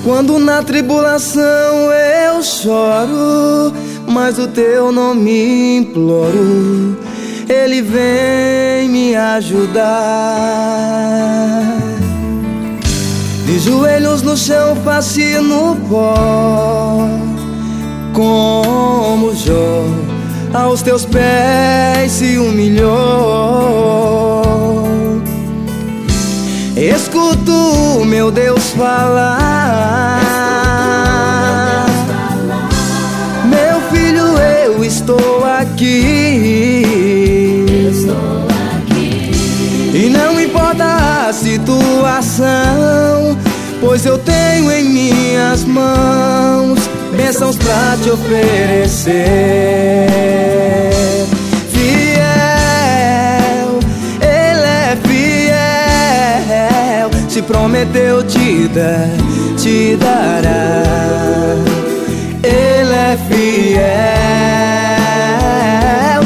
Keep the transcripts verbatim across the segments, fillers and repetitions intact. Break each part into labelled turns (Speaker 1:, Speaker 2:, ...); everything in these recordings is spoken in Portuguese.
Speaker 1: Quando na tribulação eu choro, mas o teu nome imploro, Ele vem me ajudar. De joelhos no chão, face no pó, como Jó, aos teus pés se humilhou. Escuto meu Deus falar: meu filho, eu estou aqui.
Speaker 2: Estou aqui.
Speaker 1: E não importa a situação, pois eu tenho em minhas mãos bênçãos pra te oferecer. Fiel, Ele é fiel. Se prometeu te dar, te dará. Ele é fiel,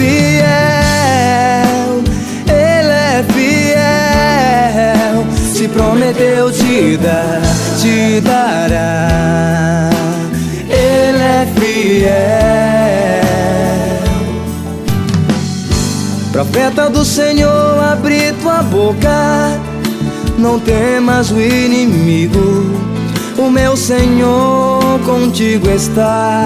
Speaker 1: fiel. Ele é fiel. Se prometeu te dar, te dará. Ele é fiel. Profeta do Senhor, abre tua boca, não temas o inimigo, o meu Senhor contigo está.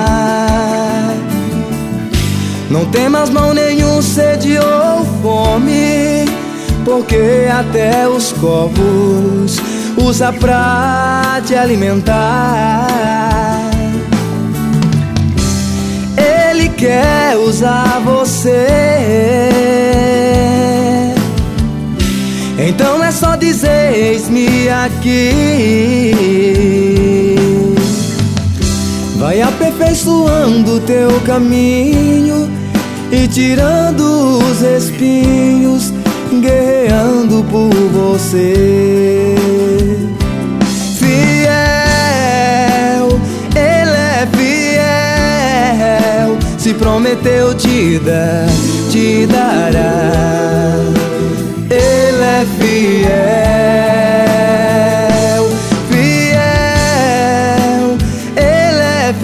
Speaker 1: Não temas mal nenhum, sede ou fome, porque até os corvos usa pra te alimentar. Ele quer usar você, então é só dizer: eis-me aqui. Vai aperfeiçoando teu caminho e tirando os espinhos, guerreando por você. Fiel, Ele é fiel. Se prometeu te dar, te dará. Ele é fiel, fiel. Ele é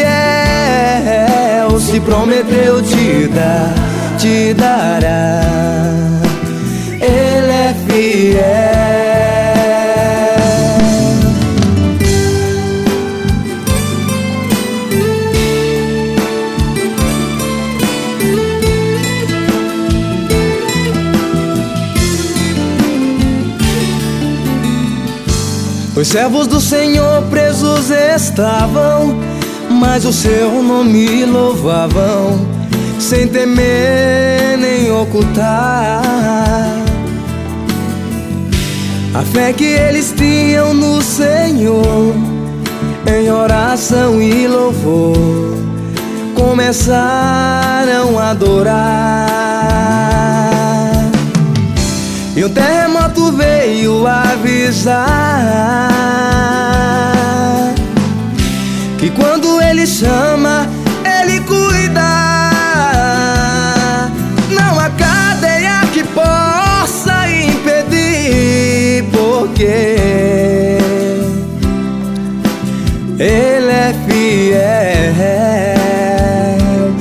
Speaker 1: fiel. Se prometeu te dar, te dará. Ele é fiel. Os servos do Senhor presos estavam, mas o seu nome louvavam, sem temer nem ocultar. A fé que eles tinham no Senhor, em oração e louvor, começaram a adorar. E um terremoto veio avisar que quando Ele chama, Ele cuida. Não há cadeia que possa impedir, porque Ele é fiel,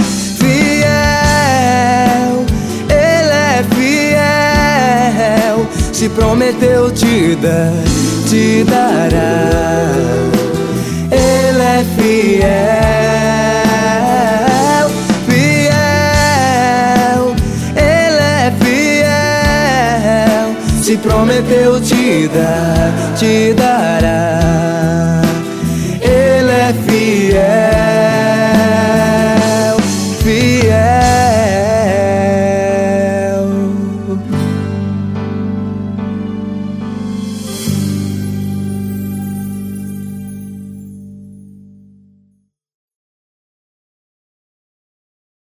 Speaker 1: fiel. Ele é fiel. Se prometeu te dar, te dará. Ele é fiel, fiel. Ele é fiel. Se prometeu te dar, te dará. Ele é fiel.